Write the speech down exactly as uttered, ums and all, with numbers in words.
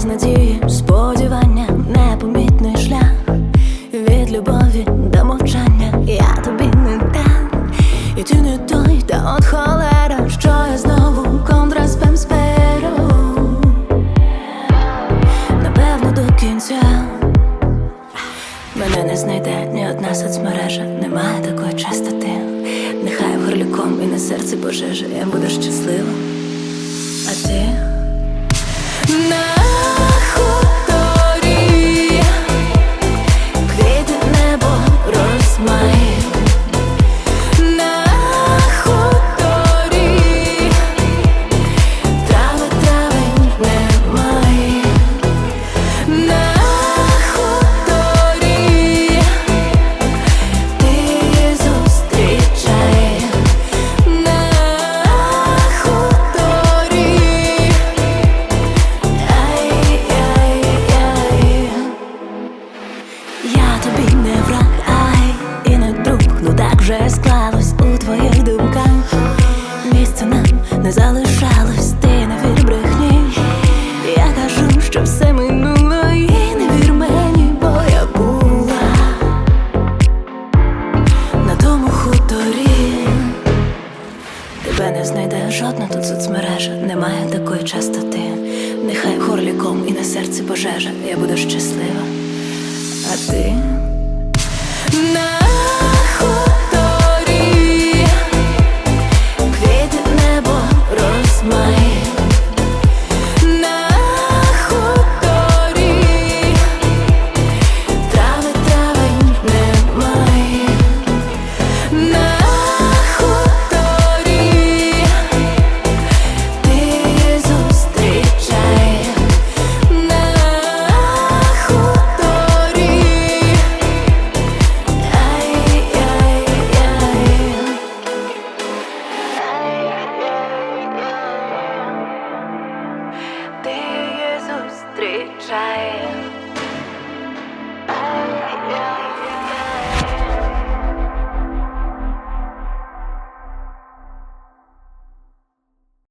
без надії, сподівання, непомітний шлях від любові до мовчання. Я тобі не дам, і ти не той, та от холера, що я знову контраспем сперу. Напевно, до кінця мене не знайде ні одна соцмережа, немає такої частоти. Нехай горліком і на серці пожежа, я буду щаслива. А ти? На хуторі квіти, небо, розмаї. На хуторі трави, трави немає. На хуторі ти її зустрічай. На хуторі я тобі не враг, ай, і не друг. Ну так вже склалось у твоїх думках. Місця нам не залишалось, ти не вір брехні. Я кажу, що все минуло, і не вір мені, бо я була на тому хуторі. Тебе не знайде жодна тут соцмережа, немає такої частоти. Нехай горліком і на серці пожежа, я буду щаслива. А ти? На хуторі квіти, небо, розмаї. На хуторі трави, трави немає. На хуторі ти її зустрічай. На хуторі ти її зустрічай.